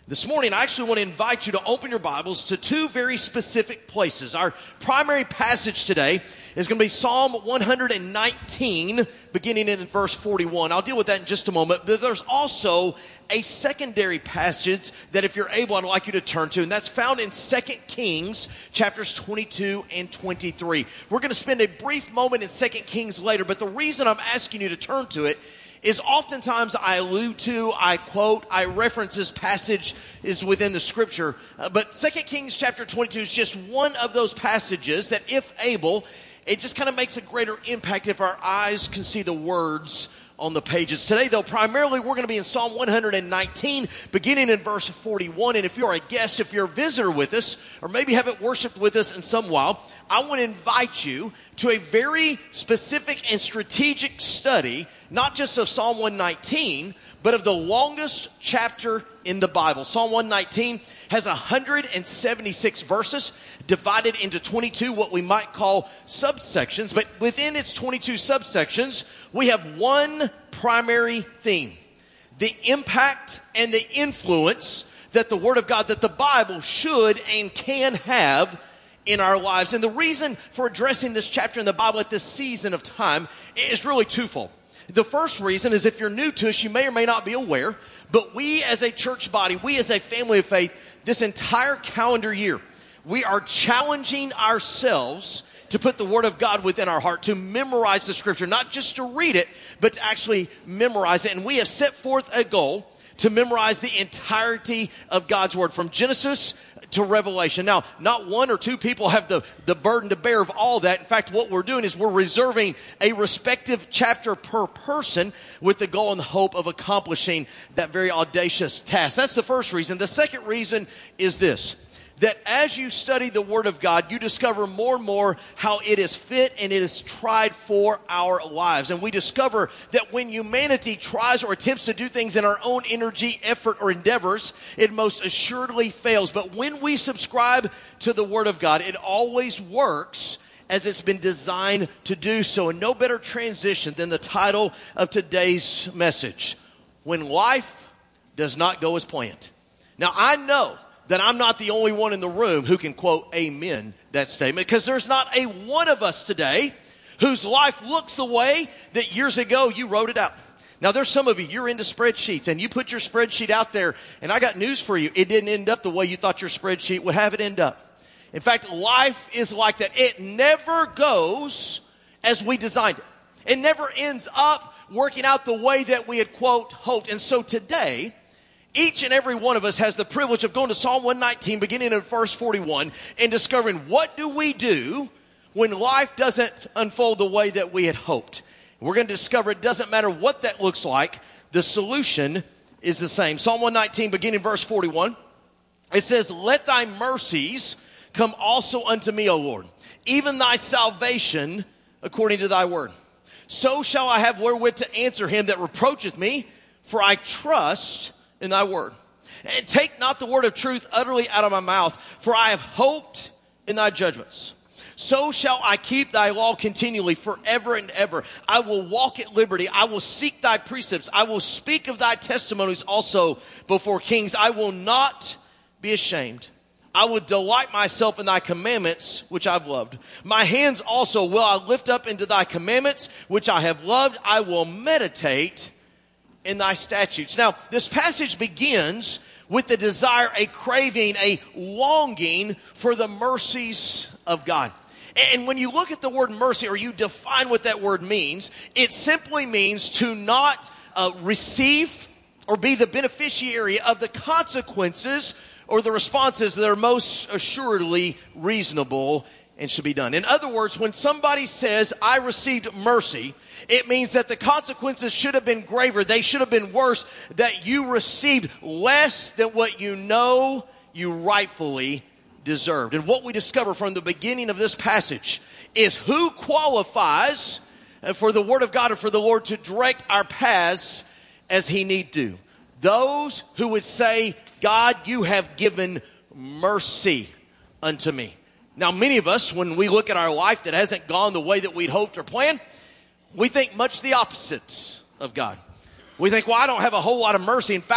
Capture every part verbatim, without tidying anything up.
This morning, I actually want to invite you to open your Bibles to two very specific places. Our primary passage today is going to be Psalm one nineteen, beginning in verse forty-one. I'll deal with that in just a moment. But there's also a secondary passage that if you're able, I'd like you to turn to, and that's found in Second Kings, chapters twenty-two and twenty-three. We're going to spend a brief moment in Second Kings later, but the reason I'm asking you to turn to it is oftentimes I allude to, I quote, I reference this passage is within the scripture. Uh, but Second Kings chapter twenty-two is just one of those passages that, if able, it just kind of makes a greater impact if our eyes can see the words on the pages. Today, though, primarily we're going to be in Psalm one nineteen, beginning in verse forty-one. And if you're a guest, if you're a visitor with us, or maybe haven't worshiped with us in some while, I want to invite you to a very specific and strategic study, not just of Psalm one nineteen, but of the longest chapter in the Bible. Psalm one nineteen has one hundred seventy-six verses divided into twenty-two, what we might call subsections. But within its twenty-two subsections, we have one primary theme: the impact and the influence that the Word of God, that the Bible should and can have in our lives. And the reason for addressing this chapter in the Bible at this season of time is really twofold. The first reason is, if you're new to us, you may or may not be aware, but we as a church body, we as a family of faith, this entire calendar year, we are challenging ourselves to put the Word of God within our heart, to memorize the Scripture, not just to read it, but to actually memorize it. And we have set forth a goal to memorize the entirety of God's Word, from Genesis to Revelation. Now, not one or two people have the, the burden to bear of all that. In fact, what we're doing is we're reserving a respective chapter per person with the goal and the hope of accomplishing that very audacious task. That's the first reason. The second reason is this: that as you study the Word of God, you discover more and more how it is fit and it is tried for our lives. And we discover that when humanity tries or attempts to do things in our own energy, effort, or endeavors, it most assuredly fails. But when we subscribe to the Word of God, it always works as it's been designed to do so. And no better transition than the title of today's message: When Life Does Not Go As Planned. Now, I know that I'm not the only one in the room who can quote amen that statement, because there's not a one of us today whose life looks the way that years ago you wrote it out. Now, there's some of you, you're into spreadsheets, and you put your spreadsheet out there, and I got news for you: it didn't end up the way you thought your spreadsheet would have it end up. In fact, life is like that. It never goes as we designed it. It never ends up working out the way that we had, quote, hoped. And so today, each and every one of us has the privilege of going to Psalm one nineteen, beginning at verse forty-one, and discovering, what do we do when life doesn't unfold the way that we had hoped? We're going to discover it doesn't matter what that looks like. The solution is the same. Psalm one nineteen, beginning verse forty-one, it says, "Let thy mercies come also unto me, O Lord, even thy salvation according to thy word. So shall I have wherewith to answer him that reproacheth me, for I trust in thy word. And take not the word of truth utterly out of my mouth, for I have hoped in thy judgments. So shall I keep thy law continually forever and ever. I will walk at liberty. I will seek thy precepts. I will speak of thy testimonies also before kings. I will not be ashamed. I will delight myself in thy commandments, which I've loved. My hands also will I lift up into thy commandments, which I have loved. I will meditate in thy statutes." Now, this passage begins with the desire, a craving, a longing for the mercies of God. And when you look at the word mercy, or you define what that word means, it simply means to not uh, receive or be the beneficiary of the consequences or the responses that are most assuredly reasonable and should be done. In other words, when somebody says, "I received mercy," it means that the consequences should have been graver. They should have been worse, that you received less than what you know you rightfully deserved. And what we discover from the beginning of this passage is who qualifies for the Word of God and for the Lord to direct our paths as He need do. Those who would say, "God, you have given mercy unto me." Now, many of us, when we look at our life that hasn't gone the way that we'd hoped or planned, we think much the opposite of God. We think, well, I don't have a whole lot of mercy. In fact,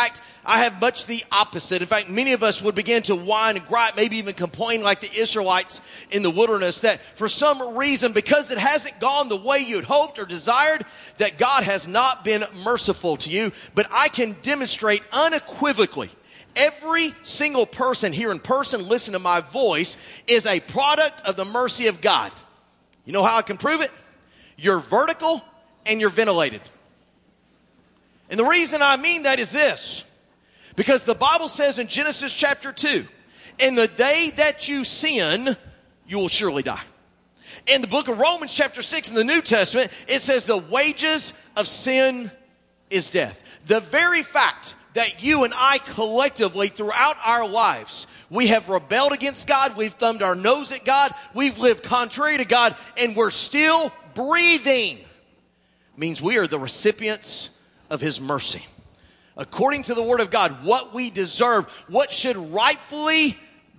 I have much the opposite. In fact, many of us would begin to whine and gripe, maybe even complain like the Israelites in the wilderness, that for some reason, because it hasn't gone the way you'd hoped or desired, that God has not been merciful to you. But I can demonstrate unequivocally, every single person here in person, listen to my voice, is a product of the mercy of God. You know how I can prove it? You're vertical and you're ventilated. And the reason I mean that is this. Because the Bible says in Genesis chapter two, in the day that you sin, you will surely die. In the book of Romans chapter six in the New Testament, it says the wages of sin is death. The very fact that you and I collectively throughout our lives, we have rebelled against God, we've thumbed our nose at God, we've lived contrary to God, and we're still breathing, means we are the recipients of His mercy. According to the Word of God, what we deserve, what should rightfully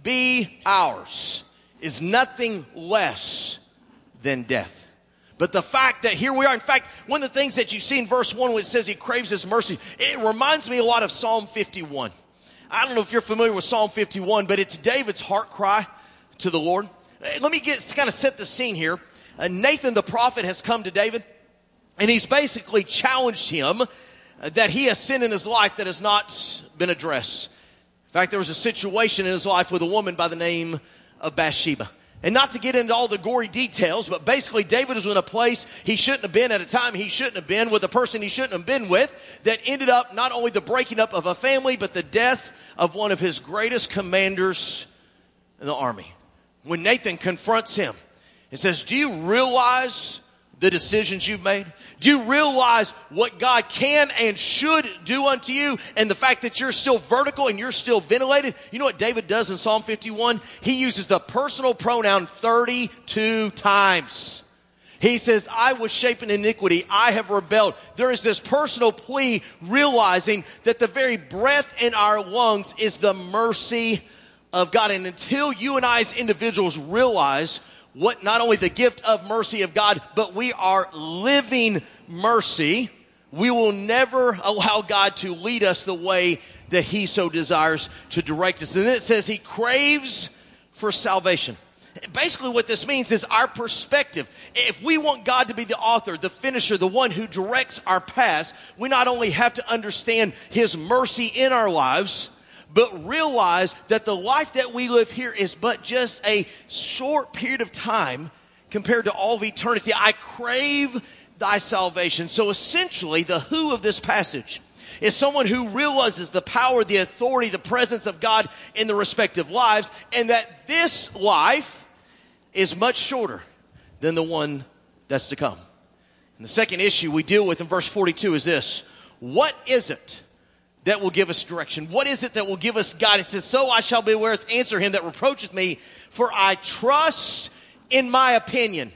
be ours, is nothing less than death. But the fact that here we are, in fact, one of the things that you see in verse one when it says He craves His mercy, it reminds me a lot of Psalm fifty-one. I don't know if you're familiar with Psalm fifty-one, but it's David's heart cry to the Lord. Let me get kind of set the scene here. Uh, Nathan the prophet has come to David, and he's basically challenged him uh, that he has sin in his life that has not been addressed. In fact, there was a situation in his life with a woman by the name of Bathsheba. And not to get into all the gory details, but basically David was in a place he shouldn't have been at a time he shouldn't have been with a person he shouldn't have been with, that ended up not only the breaking up of a family, but the death of one of his greatest commanders in the army. When Nathan confronts him and says, do you realize the decisions you've made? Do you realize what God can and should do unto you? And the fact that you're still vertical and you're still ventilated? You know what David does in Psalm fifty-one? He uses the personal pronoun thirty-two times. He says, I was shapen in iniquity. I have rebelled. There is this personal plea, realizing that the very breath in our lungs is the mercy of God. And until you and I as individuals realize what not only the gift of mercy of God, but we are living mercy, we will never allow God to lead us the way that He so desires to direct us. And then it says He craves for salvation. Basically what this means is our perspective. If we want God to be the author, the finisher, the one who directs our paths, we not only have to understand His mercy in our lives, but realize that the life that we live here is but just a short period of time compared to all of eternity. I crave thy salvation. So essentially, the who of this passage is someone who realizes the power, the authority, the presence of God in the respective lives, and that this life is much shorter than the one that's to come. And the second issue we deal with in verse forty-two is this. What is it that will give us direction? What is it that will give us guidance? It says, so I shall beware to answer him that reproacheth me, for I trust in my opinion.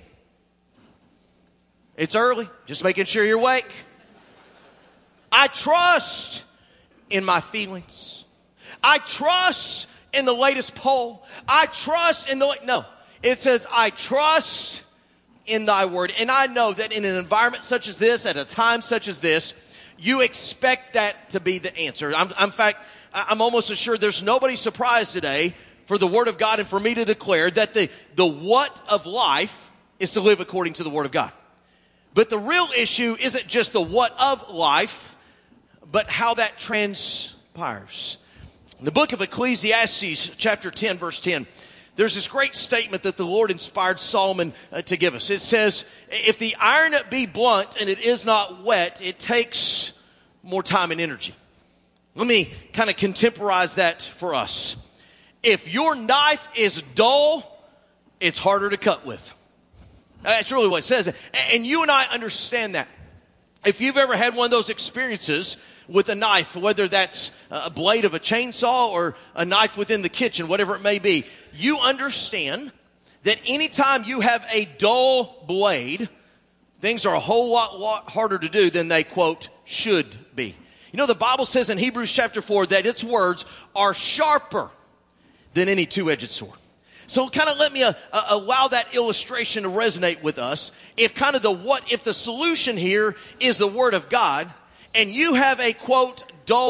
It's early, just making sure you're awake. I trust in my feelings. I trust in the latest poll. I trust in the, no, it says, I trust in thy word. And I know that in an environment such as this, at a time such as this, you expect that to be the answer. I'm, in fact, I'm almost assured there's nobody surprised today for the Word of God and for me to declare that the, the what of life is to live according to the Word of God. But the real issue isn't just the what of life, but how that transpires. In the book of Ecclesiastes, chapter ten, verse ten, there's this great statement that the Lord inspired Solomon uh, to give us. It says, if the iron be blunt and it is not wet, it takes more time and energy. Let me kind of contemporize that for us. If your knife is dull, it's harder to cut with. That's really what it says. And you and I understand that. If you've ever had one of those experiences with a knife, whether that's a blade of a chainsaw or a knife within the kitchen, whatever it may be, you understand that anytime you have a dull blade, things are a whole lot, lot harder to do than they, quote, should be. You know, the Bible says in Hebrews chapter four that its words are sharper than any two-edged sword. So kind of let me uh, uh, allow that illustration to resonate with us. If kind of the what, if the solution here is the Word of God, and you have a, quote, dull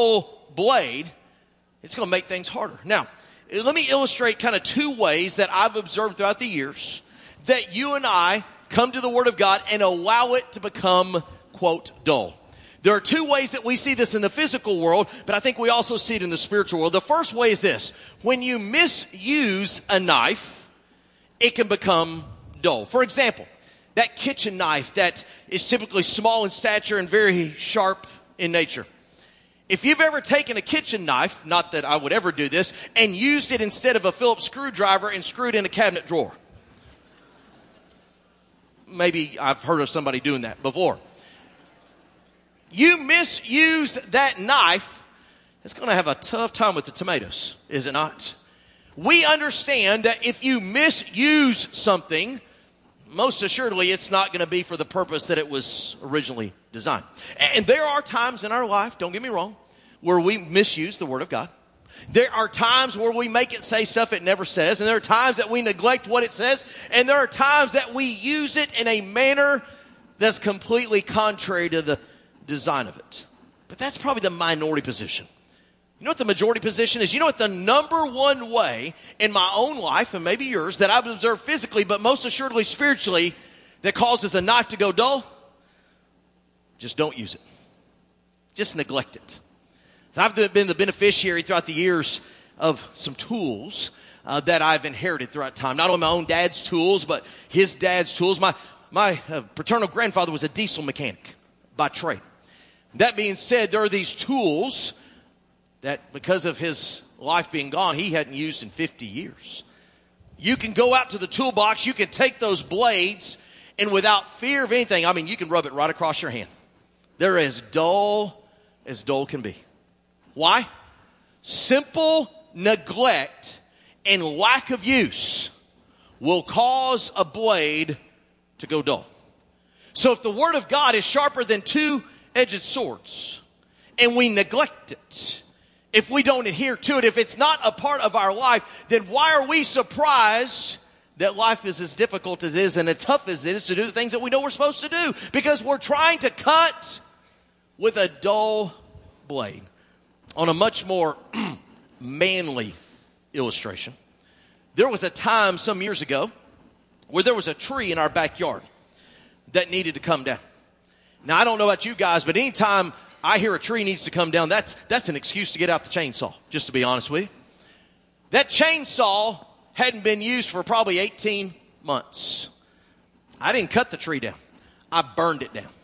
blade, it's going to make things harder. Now, let me illustrate kind of two ways that I've observed throughout the years that you and I come to the Word of God and allow it to become, quote, dull. There are two ways that we see this in the physical world, but I think we also see it in the spiritual world. The first way is this. When you misuse a knife, it can become dull. For example, that kitchen knife that is typically small in stature and very sharp in nature. If you've ever taken a kitchen knife, not that I would ever do this, and used it instead of a Phillips screwdriver and screwed in a cabinet drawer. Maybe I've heard of somebody doing that before. You misuse that knife, it's going to have a tough time with the tomatoes, is it not? We understand that if you misuse something, most assuredly it's not going to be for the purpose that it was originally designed. And there are times in our life, don't get me wrong, where we misuse the Word of God. There are times where we make it say stuff it never says, and there are times that we neglect what it says, and there are times that we use it in a manner that's completely contrary to the design of it. But that's probably the minority position. You know what the majority position is? You know what the number one way in my own life, and maybe yours, that I've observed physically, but most assuredly spiritually, that causes a knife to go dull? Just don't use it. Just neglect it. I've been the beneficiary throughout the years of some tools uh, that I've inherited throughout time. Not only my own dad's tools, but his dad's tools. My, my uh, paternal grandfather was a diesel mechanic by trade. That being said, there are these tools that because of his life being gone, he hadn't used in fifty years. You can go out to the toolbox, you can take those blades, and without fear of anything, I mean, you can rub it right across your hand. They're as dull as dull can be. Why? Simple neglect and lack of use will cause a blade to go dull. So if the Word of God is sharper than two-edged swords, and we neglect it, if we don't adhere to it, if it's not a part of our life, then why are we surprised that life is as difficult as it is and as tough as it is to do the things that we know we're supposed to do? Because we're trying to cut with a dull blade. On a much more manly illustration, there was a time some years ago where there was a tree in our backyard that needed to come down. Now, I don't know about you guys, but anytime I hear a tree needs to come down, that's that's an excuse to get out the chainsaw, just to be honest with you. That chainsaw hadn't been used for probably eighteen months. I didn't cut the tree down. I burned it down.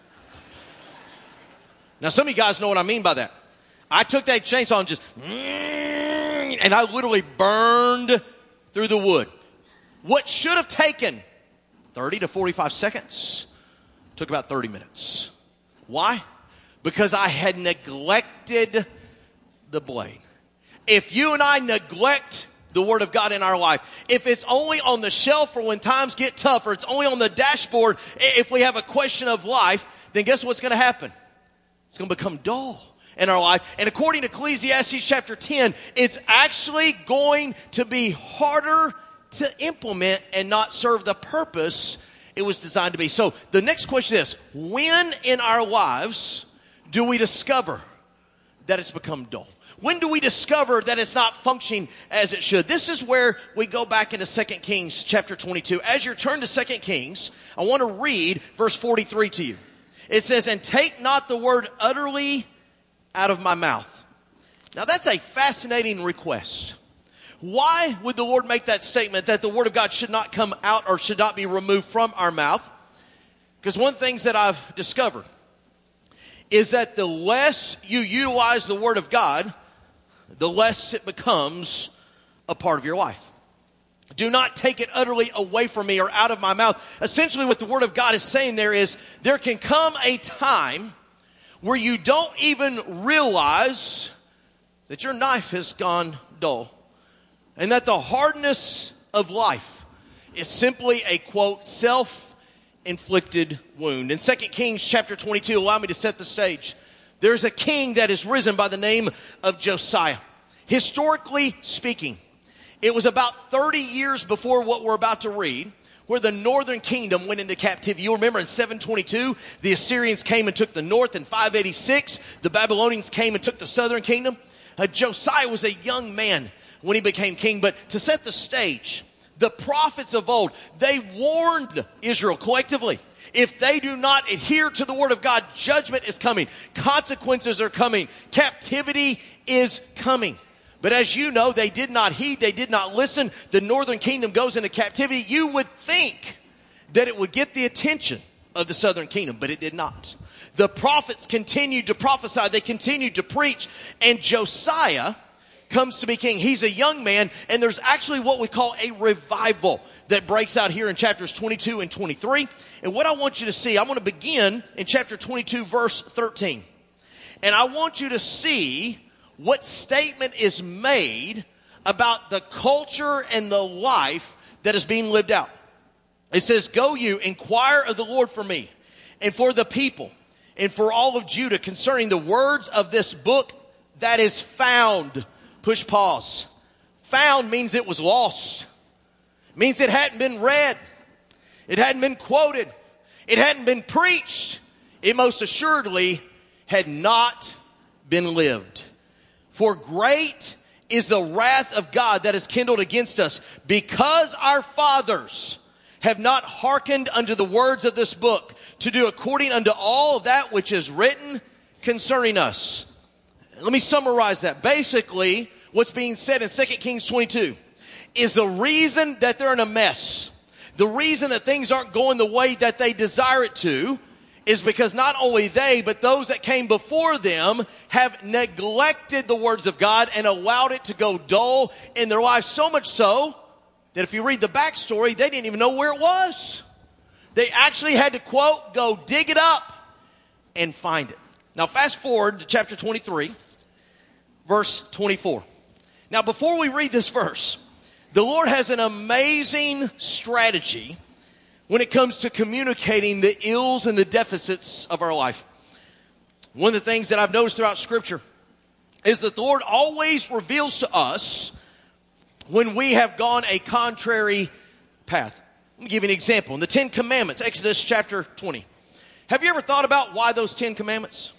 Now, some of you guys know what I mean by that. I took that chainsaw and just, and I literally burned through the wood. What should have taken thirty to forty-five seconds took about thirty minutes. Why? Because I had neglected the blade. If you and I neglect the Word of God in our life, if it's only on the shelf for when times get tough, or it's only on the dashboard if we have a question of life, then guess what's going to happen? It's going to become dull in our life. And according to Ecclesiastes chapter ten, it's actually going to be harder to implement and not serve the purpose it was designed to be. So the next question is, when in our lives do we discover that it's become dull? When do we discover that it's not functioning as it should? This is where we go back into Second Kings chapter twenty-two. As you turn to Second Kings, I want to read verse forty-three to you. It says, "And take not the word utterly out of my mouth." Now that's a fascinating request. Why would the Lord make that statement that the Word of God should not come out or should not be removed from our mouth? Because one of the things that I've discovered is that the less you utilize the Word of God, the less it becomes a part of your life. Do not take it utterly away from me or out of my mouth. Essentially what the Word of God is saying there is there can come a time where you don't even realize that your knife has gone dull. And that the hardness of life is simply a, quote, self-inflicted wound. In Second Kings chapter twenty-two, allow me to set the stage. There's a king that is risen by the name of Josiah. Historically speaking, it was about thirty years before what we're about to read, where the northern kingdom went into captivity. You'll remember in seven twenty-two, the Assyrians came and took the north. In five eighty-six, the Babylonians came and took the southern kingdom. Uh, Josiah was a young man when he became king. But to set the stage, the prophets of old, they warned Israel collectively. If they do not adhere to the word of God, judgment is coming. Consequences are coming. Captivity is coming. But as you know, they did not heed. They did not listen. The northern kingdom goes into captivity. You would think that it would get the attention of the southern kingdom, but it did not. The prophets continued to prophesy. They continued to preach. And Josiah comes to be king. He's a young man, and there's actually what we call a revival that breaks out here in chapters twenty-two and twenty-three. And what I want you to see, I'm going to begin in chapter twenty-two, verse thirteen. And I want you to see what statement is made about the culture and the life that is being lived out. It says, "Go you, inquire of the Lord for me, and for the people, and for all of Judah concerning the words of this book that is found." Push pause. Found means it was lost. Means it hadn't been read. It hadn't been quoted. It hadn't been preached. It most assuredly had not been lived. For great is the wrath of God that is kindled against us, because our fathers have not hearkened unto the words of this book, to do according unto all of that which is written concerning us. Let me summarize that. Basically, what's being said in Second Kings twenty-two is the reason that they're in a mess, the reason that things aren't going the way that they desire it to, is because not only they, but those that came before them have neglected the words of God and allowed it to go dull in their lives. So much so that if you read the backstory, they didn't even know where it was. They actually had to, quote, go dig it up and find it. Now fast forward to chapter twenty-three, verse twenty-four. Now before we read this verse, the Lord has an amazing strategy when it comes to communicating the ills and the deficits of our life. One of the things that I've noticed throughout Scripture is that the Lord always reveals to us when we have gone a contrary path. Let me give you an example. In the Ten Commandments, Exodus chapter twenty. Have you ever thought about why those Ten Commandments?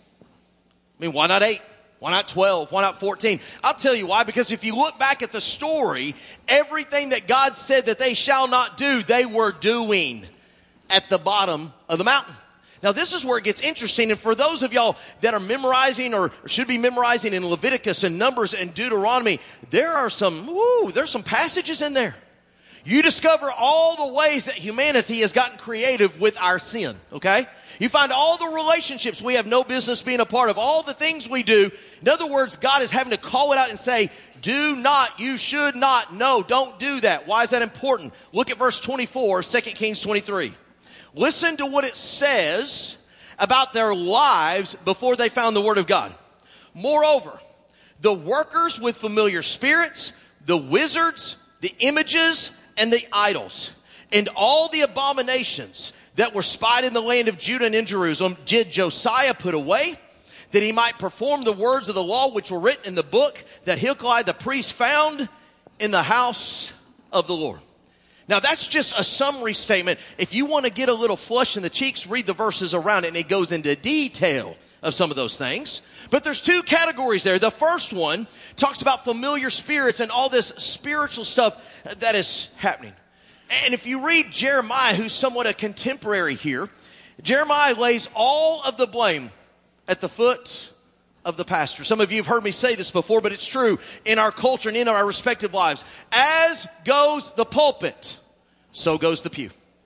I mean, why not eight? Why not twelve? Why not fourteen? I'll tell you why. Because if you look back at the story, everything that God said that they shall not do, they were doing at the bottom of the mountain. Now, this is where it gets interesting. And for those of y'all that are memorizing or should be memorizing in Leviticus and Numbers and Deuteronomy, there are some, woo, there's some passages in there. You discover all the ways that humanity has gotten creative with our sin, okay? You find all the relationships we have no business being a part of, all the things we do. In other words, God is having to call it out and say, do not, you should not, no, don't do that. Why is that important? Look at verse twenty-four, Second Kings twenty-three. Listen to what it says about their lives before they found the Word of God. Moreover, the workers with familiar spirits, the wizards, the images, and the idols, and all the abominations that were spied in the land of Judah and in Jerusalem did Josiah put away, that he might perform the words of the law which were written in the book that Hilkiah the priest found in the house of the Lord. Now that's just a summary statement. If you want to get a little flush in the cheeks, read the verses around it, and it goes into detail of some of those things. But there's two categories there. The first one talks about familiar spirits and all this spiritual stuff that is happening. And if you read Jeremiah, who's somewhat a contemporary here, Jeremiah lays all of the blame at the foot of the pastor. Some of you have heard me say this before, but it's true in our culture and in our respective lives. As goes the pulpit, so goes the pew.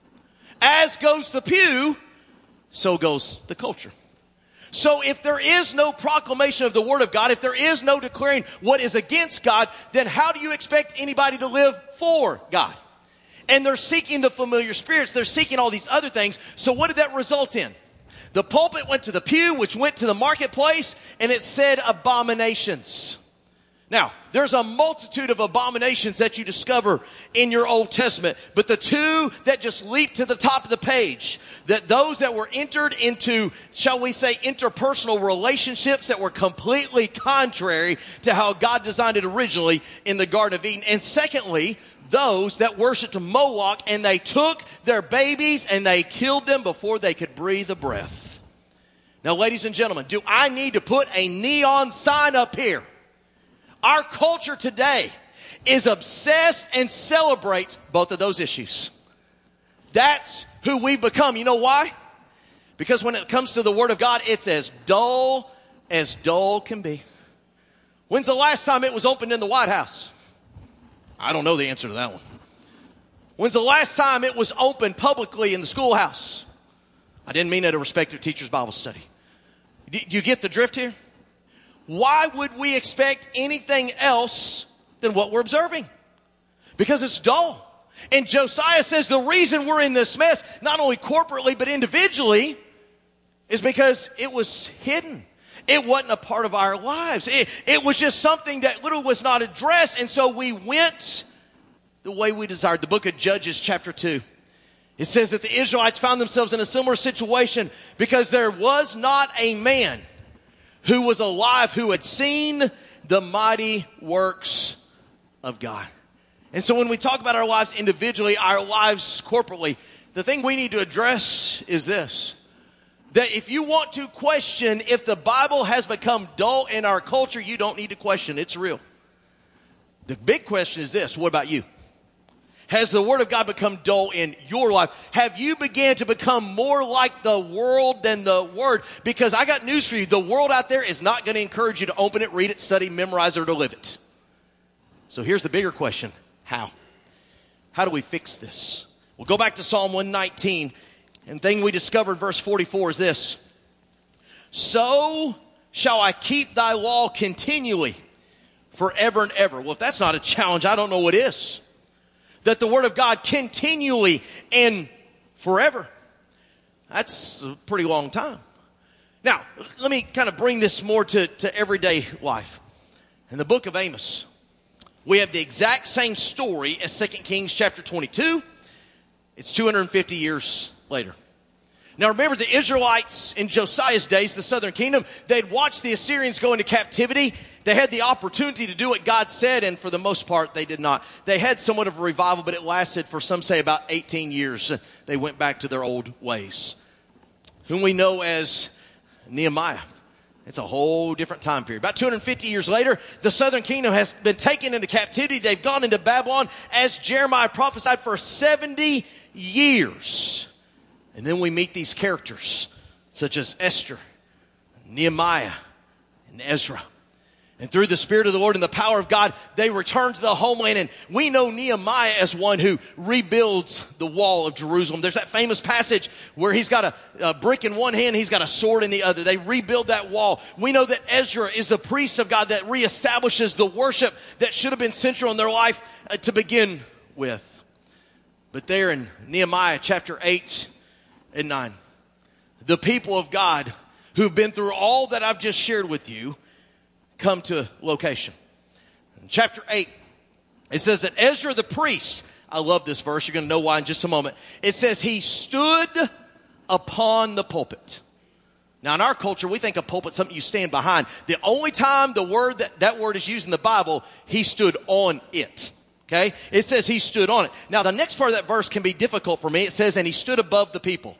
As goes the pew, so goes the culture. So if there is no proclamation of the Word of God, if there is no declaring what is against God, then how do you expect anybody to live for God? And they're seeking the familiar spirits. They're seeking all these other things. So what did that result in? The pulpit went to the pew, which went to the marketplace, and it said abominations. Now, There's a multitude of abominations that you discover in your Old Testament. But the two that just leap to the top of the page, that those that were entered into, shall we say, interpersonal relationships that were completely contrary to how God designed it originally in the Garden of Eden. And secondly, those that worshiped Moloch, and they took their babies and they killed them before they could breathe a breath. Now, ladies and gentlemen, do I need to put a neon sign up here? Our culture today is obsessed and celebrates both of those issues. That's who we've become. You know why? Because when it comes to the Word of God, it's as dull as dull can be. When's the last time it was opened in the White House? I don't know the answer to that one. When's the last time it was opened publicly in the schoolhouse? I didn't mean at a respective teacher's Bible study. Do you get the drift here? Why would we expect anything else than what we're observing? Because it's dull. And Josiah says the reason we're in this mess, not only corporately but individually, is because it was hidden. It wasn't a part of our lives. It, it was just something that literally was not addressed. And so we went the way we desired. The book of Judges chapter two. It says that the Israelites found themselves in a similar situation because there was not a man who was alive who had seen the mighty works of God. And so when we talk about our lives individually, our lives corporately, the thing we need to address is this. That if you want to question if the Bible has become dull in our culture, you don't need to question. It's real. The big question is this. What about you? Has the Word of God become dull in your life? Have you began to become more like the world than the Word? Because I got news for you. The world out there is not going to encourage you to open it, read it, study, memorize it, or to live it. So here's the bigger question. How? How do we fix this? We'll go back to Psalm one nineteen. And the thing we discovered, verse forty-four, is this. So shall I keep thy law continually forever and ever. Well, if that's not a challenge, I don't know what is. That the Word of God continually and forever. That's a pretty long time. Now, let me kind of bring this more to, to everyday life. In the book of Amos, we have the exact same story as Second Kings chapter twenty-two. It's two hundred fifty years later. Now remember, the Israelites in Josiah's days, the southern kingdom, they'd watched the Assyrians go into captivity. They had the opportunity to do what God said, and for the most part, they did not. They had somewhat of a revival, but it lasted for some say about eighteen years. They went back to their old ways. Whom we know as Nehemiah. It's a whole different time period. About two hundred fifty years later, the southern kingdom has been taken into captivity. They've gone into Babylon, as Jeremiah prophesied, for seventy years. And then we meet these characters, such as Esther, Nehemiah, and Ezra. And through the Spirit of the Lord and the power of God, they return to the homeland. And we know Nehemiah as one who rebuilds the wall of Jerusalem. There's that famous passage where he's got a, a brick in one hand, he's got a sword in the other. They rebuild that wall. We know that Ezra is the priest of God that reestablishes the worship that should have been central in their life uh, to begin with. But there in Nehemiah chapter eight and nine, the people of God who've been through all that I've just shared with you come to a location. In chapter eight, it says that Ezra the priest, I love this verse, you're going to know why in just a moment. It says he stood upon the pulpit. Now in our culture, we think a pulpit's something you stand behind. The only time the word that, that word is used in the Bible, he stood on it. Okay? It says he stood on it. Now the next part of that verse can be difficult for me. It says, and he stood above the people.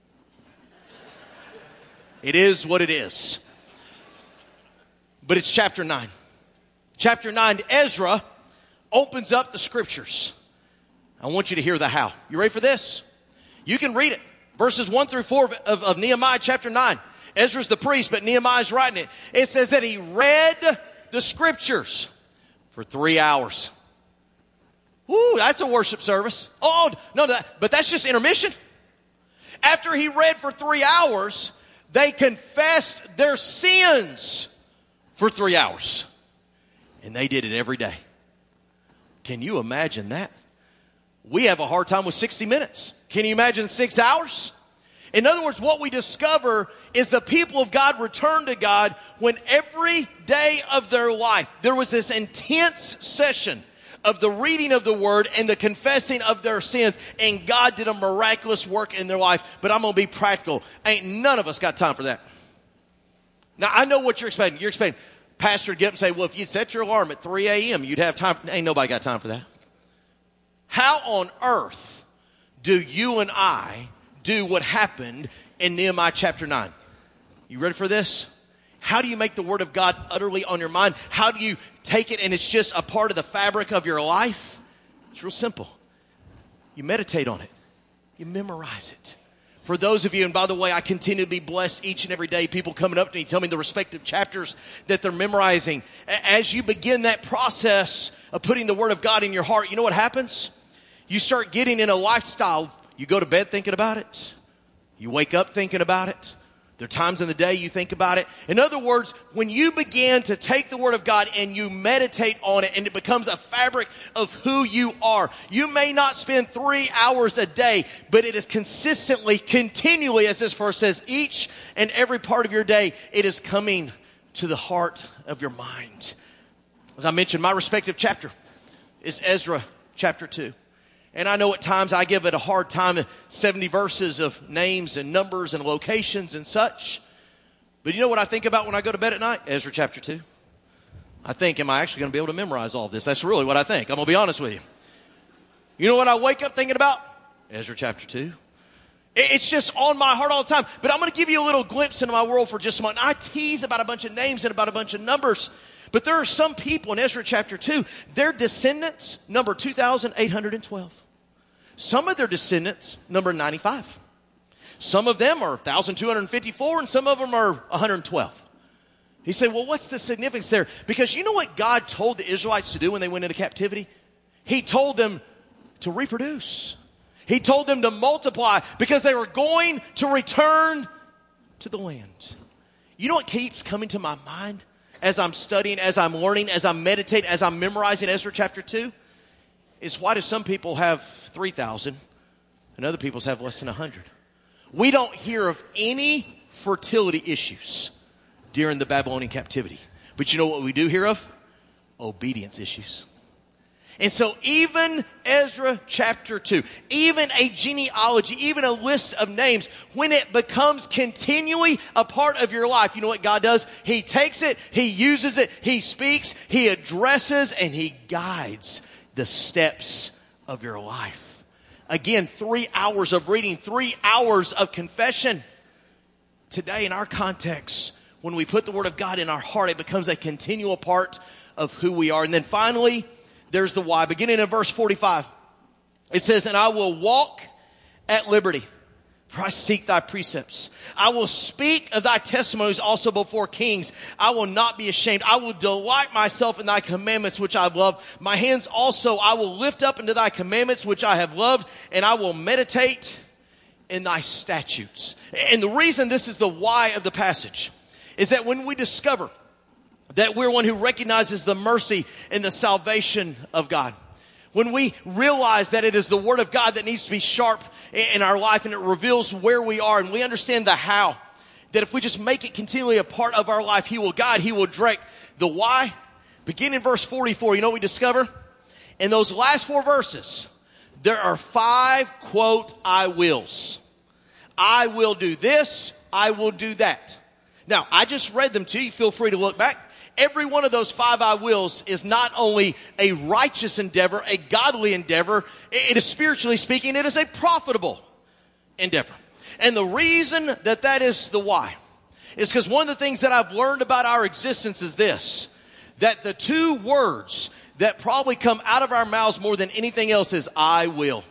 It is what it is. But it's chapter nine. Chapter nine, Ezra opens up the scriptures. I want you to hear the how. You ready for this? You can read it. Verses one through four of, of, of Nehemiah chapter nine. Ezra's the priest, but Nehemiah's writing it. It says that he read the scriptures for three hours. Woo, that's a worship service. Oh, no, that, but that's just intermission. After he read for three hours, they confessed their sins for three hours. And they did it every day. Can you imagine that? We have a hard time with sixty minutes. Can you imagine six hours? In other words, what we discover is the people of God returned to God when every day of their life, there was this intense session of the reading of the word and the confessing of their sins, and God did a miraculous work in their life. But I'm going to be practical. Ain't none of us got time for that. Now, I know what you're expecting. You're expecting pastor to get up and say, well, if you'd set your alarm at three a.m., you'd have time. Ain't nobody got time for that. How on earth do you and I do what happened in Nehemiah chapter nine? You ready for this? How do you make the word of God utterly on your mind? How do you take it and it's just a part of the fabric of your life? It's real simple. You meditate on it. You memorize it. For those of you, and by the way, I continue to be blessed each and every day. People coming up to me, tell me the respective chapters that they're memorizing. As you begin that process of putting the word of God in your heart, you know what happens? You start getting in a lifestyle. You go to bed thinking about it. You wake up thinking about it. There are times in the day you think about it. In other words, when you begin to take the word of God and you meditate on it and it becomes a fabric of who you are, you may not spend three hours a day, but it is consistently, continually, as this verse says, each and every part of your day, it is coming to the heart of your mind. As I mentioned, my respective chapter is Ezra chapter two. And I know at times I give it a hard time, seventy verses of names and numbers and locations and such. But you know what I think about when I go to bed at night? Ezra chapter two. I think, am I actually going to be able to memorize all of this? That's really what I think. I'm going to be honest with you. You know what I wake up thinking about? Ezra chapter two. It's just on my heart all the time. But I'm going to give you a little glimpse into my world for just a moment. I tease about a bunch of names and about a bunch of numbers. But there are some people in Ezra chapter two, their descendants number two thousand eight hundred twelve. Some of their descendants number ninety-five. Some of them are one thousand two hundred fifty-four and some of them are one hundred twelve. You say, well, what's the significance there? Because you know what God told the Israelites to do when they went into captivity? He told them to reproduce. He told them to multiply because they were going to return to the land. You know what keeps coming to my mind as I'm studying, as I'm learning, as I'm meditating, as I'm memorizing Ezra chapter two? Is why do some people have three thousand and other people have less than one hundred? We don't hear of any fertility issues during the Babylonian captivity. But you know what we do hear of? Obedience issues. And so even Ezra chapter two, even a genealogy, even a list of names, when it becomes continually a part of your life, you know what God does? He takes it, He uses it, He speaks, He addresses, and He guides the steps of your life. Again, three hours of reading, three hours of confession. Today in our context, when we put the word of God in our heart, it becomes a continual part of who we are. And then finally, there's the why. Beginning in verse forty-five, it says, and I will walk at liberty, for I seek thy precepts. I will speak of thy testimonies also before kings. I will not be ashamed. I will delight myself in thy commandments, which I love. My hands also I will lift up into thy commandments, which I have loved, and I will meditate in thy statutes. And the reason this is the why of the passage is that when we discover that we're one who recognizes the mercy and the salvation of God, when we realize that it is the word of God that needs to be sharp in our life and it reveals where we are, and we understand the how, that if we just make it continually a part of our life, He will guide, He will direct. The why, begin in verse forty-four. You know what we discover? In those last four verses, there are five, quote, I wills. I will do this, I will do that. Now, I just read them to you. Feel free to look back. Every one of those five I wills is not only a righteous endeavor, a godly endeavor. It is, spiritually speaking, it is a profitable endeavor. And the reason that that is the why is because one of the things that I've learned about our existence is this, that the two words that probably come out of our mouths more than anything else is I will.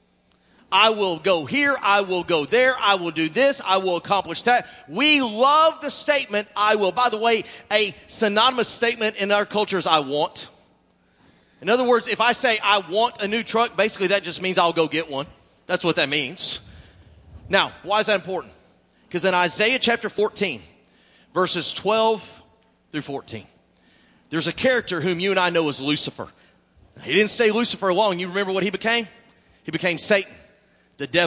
I will go here, I will go there, I will do this, I will accomplish that. We love the statement, I will. By the way, a synonymous statement in our culture is I want. In other words, if I say I want a new truck, basically that just means I'll go get one. That's what that means. Now, why is that important? Because in Isaiah chapter fourteen, verses twelve through fourteen, there's a character whom you and I know as Lucifer. He didn't stay Lucifer long. You remember what he became? He became Satan, the devil,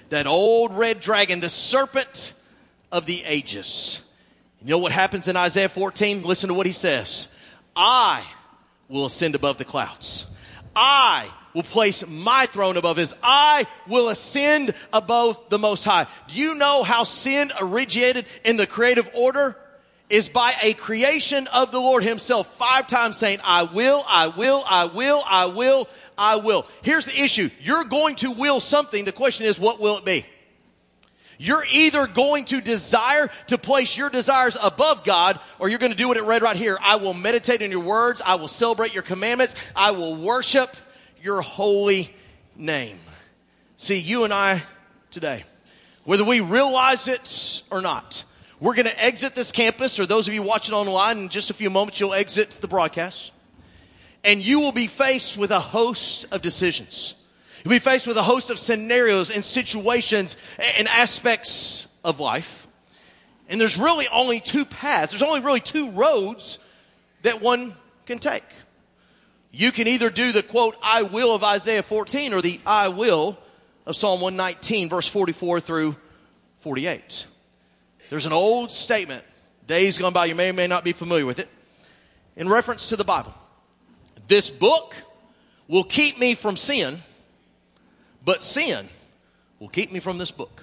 that old red dragon, the serpent of the ages. You know what happens in Isaiah fourteen? Listen to what he says. I will ascend above the clouds. I will place my throne above his. I will ascend above the Most High. Do you know how sin originated in the creative order? Is by a creation of the Lord himself, five times saying, I will, I will, I will, I will, I will. Here's the issue. You're going to will something. The question is, what will it be? You're either going to desire to place your desires above God, or you're going to do what it read right here. I will meditate on your words. I will celebrate your commandments. I will worship your holy name. See, you and I today, whether we realize it or not, we're going to exit this campus, or those of you watching online, in just a few moments you'll exit the broadcast. And you will be faced with a host of decisions. You'll be faced with a host of scenarios and situations and aspects of life. And there's really only two paths. There's only really two roads that one can take. You can either do the quote, I will of Isaiah fourteen, or the I will of Psalm one nineteen, verse forty-four through forty-eight. There's an old statement, days gone by, you may or may not be familiar with it, in reference to the Bible. This book will keep me from sin, but sin will keep me from this book.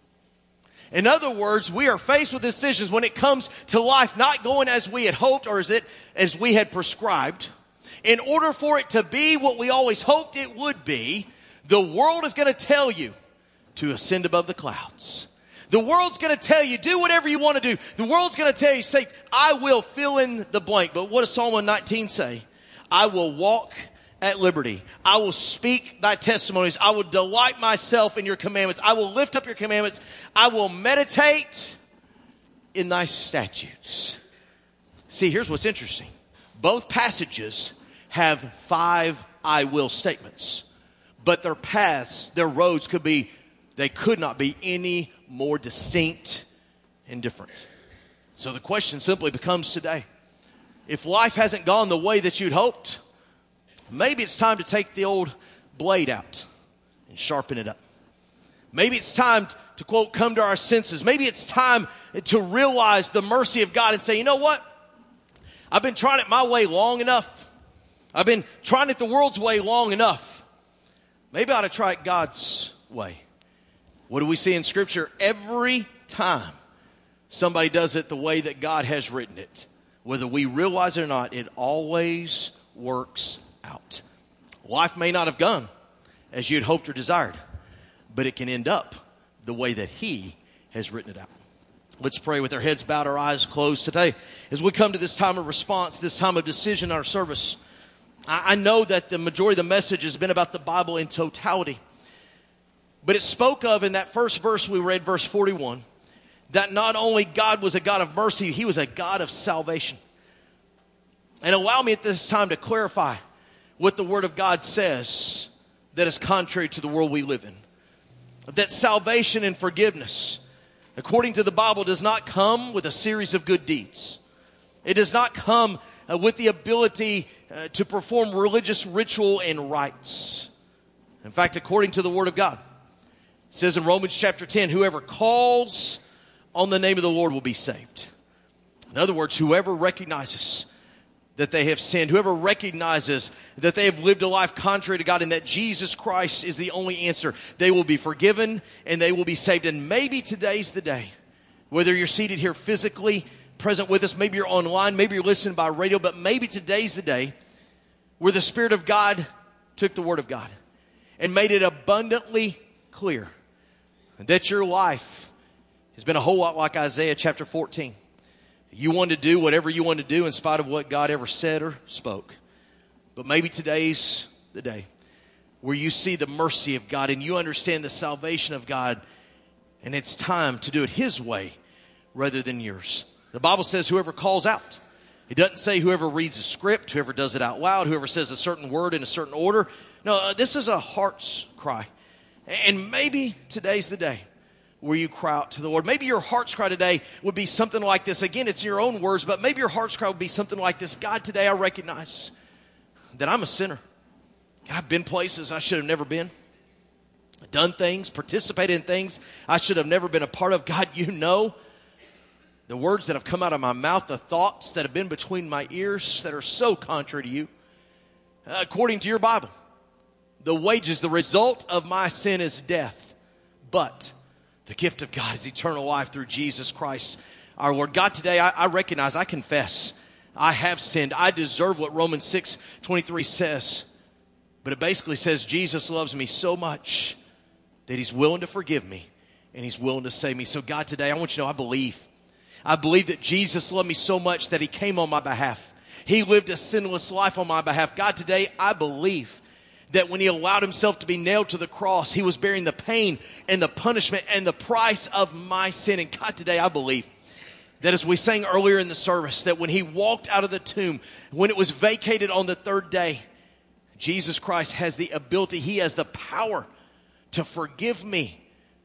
In other words, we are faced with decisions when it comes to life not going as we had hoped or as it as we had prescribed. In order for it to be what we always hoped it would be, the world is going to tell you to ascend above the clouds. The world's going to tell you, do whatever you want to do. The world's going to tell you, say, I will fill in the blank. But what does Psalm one nineteen say? I will walk at liberty. I will speak thy testimonies. I will delight myself in your commandments. I will lift up your commandments. I will meditate in thy statutes. See, here's what's interesting. Both passages have five I will statements. But their paths, their roads could be, they could not be any more distinct and different. So the question simply becomes today, if life hasn't gone the way that you'd hoped, maybe it's time to take the old blade out and sharpen it up. Maybe it's time to, quote, come to our senses. Maybe it's time to realize the mercy of God and say, you know what? I've been trying it my way long enough. I've been trying it the world's way long enough. Maybe I ought to try it God's way. What do we see in Scripture? Every time somebody does it the way that God has written it, whether we realize it or not, it always works out. Life may not have gone as you'd hoped or desired, but it can end up the way that He has written it out. Let's pray with our heads bowed, our eyes closed today. As we come to this time of response, this time of decision in our service, I know that the majority of the message has been about the Bible in totality. But it spoke of in that first verse we read, verse forty-one, that not only God was a God of mercy, He was a God of salvation. And allow me at this time to clarify what the Word of God says that is contrary to the world we live in. That salvation and forgiveness, according to the Bible, does not come with a series of good deeds. It does not come uh, with the ability uh, to perform religious ritual and rites. In fact, according to the Word of God, it says in Romans chapter ten, whoever calls on the name of the Lord will be saved. In other words, whoever recognizes that they have sinned, whoever recognizes that they have lived a life contrary to God and that Jesus Christ is the only answer, they will be forgiven and they will be saved. And maybe today's the day, whether you're seated here physically present with us, maybe you're online, maybe you're listening by radio, but maybe today's the day where the Spirit of God took the Word of God and made it abundantly clear that your life has been a whole lot like Isaiah chapter fourteen. You want to do whatever you want to do in spite of what God ever said or spoke. But maybe today's the day where you see the mercy of God and you understand the salvation of God, and it's time to do it His way rather than yours. The Bible says whoever calls out. It doesn't say whoever reads a script, whoever does it out loud, whoever says a certain word in a certain order. No, uh, this is a heart's cry. And maybe today's the day where you cry out to the Lord. Maybe your heart's cry today would be something like this. Again, it's your own words, but maybe your heart's cry would be something like this. God, today I recognize that I'm a sinner. I've been places I should have never been. done things, participated in things I should have never been a part of. God, you know the words that have come out of my mouth, the thoughts that have been between my ears that are so contrary to you. Uh, according to your Bible, the wages, the result of my sin is death, but the gift of God is eternal life through Jesus Christ our Lord. God, today I, I recognize, I confess, I have sinned. I deserve what Romans six twenty-three says. But it basically says Jesus loves me so much that he's willing to forgive me and he's willing to save me. So God, today I want you to know I believe. I believe that Jesus loved me so much that he came on my behalf. He lived a sinless life on my behalf. God, today I believe that when he allowed himself to be nailed to the cross, he was bearing the pain and the punishment and the price of my sin. And God, today I believe that as we sang earlier in the service, that when he walked out of the tomb, when it was vacated on the third day, Jesus Christ has the ability, he has the power to forgive me,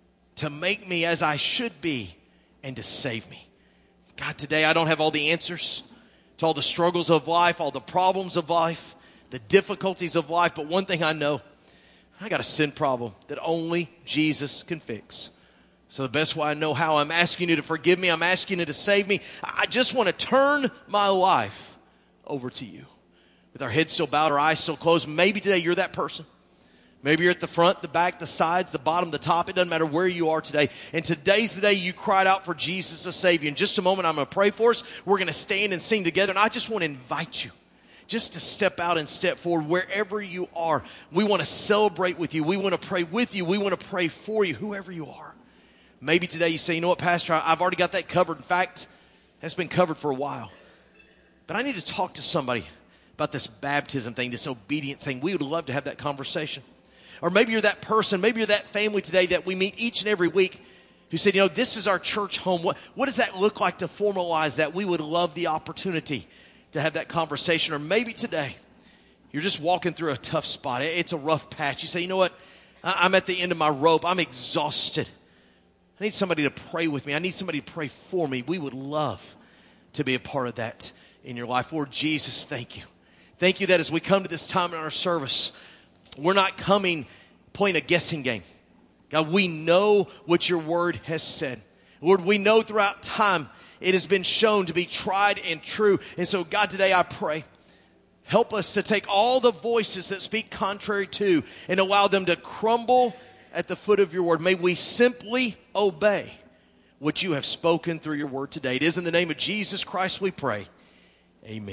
to make me as I should be, and to save me. God, today I don't have all the answers to all the struggles of life, all the problems of life, the difficulties of life, but one thing I know, I got a sin problem that only Jesus can fix. So the best way I know how, I'm asking you to forgive me. I'm asking you to save me. I just want to turn my life over to you. With our heads still bowed, our eyes still closed. Maybe today you're that person. Maybe you're at the front, the back, the sides, the bottom, the top. It doesn't matter where you are today. And today's the day you cried out for Jesus to save you. In just a moment, I'm going to pray for us. We're going to stand and sing together. And I just want to invite you just to step out and step forward wherever you are. We want to celebrate with you. We want to pray with you. We want to pray for you, whoever you are. Maybe today you say, you know what, Pastor, I've already got that covered. In fact, that's been covered for a while. But I need to talk to somebody about this baptism thing, this obedience thing. We would love to have that conversation. Or maybe you're that person, maybe you're that family today that we meet each and every week who said, you know, this is our church home. What, what does that look like to formalize that? We would love the opportunity to have that conversation. Or maybe today you're just walking through a tough spot. It's a rough patch. You say, you know what? I'm at the end of my rope. I'm exhausted. I need somebody to pray with me. I need somebody to pray for me. We would love to be a part of that in your life. Lord Jesus, thank you. Thank you that as we come to this time in our service, we're not coming playing a guessing game. God, we know what your word has said. Lord, we know throughout time it has been shown to be tried and true. And so, God, today I pray, help us to take all the voices that speak contrary to and allow them to crumble at the foot of your word. May we simply obey what you have spoken through your word today. It is in the name of Jesus Christ we pray. Amen.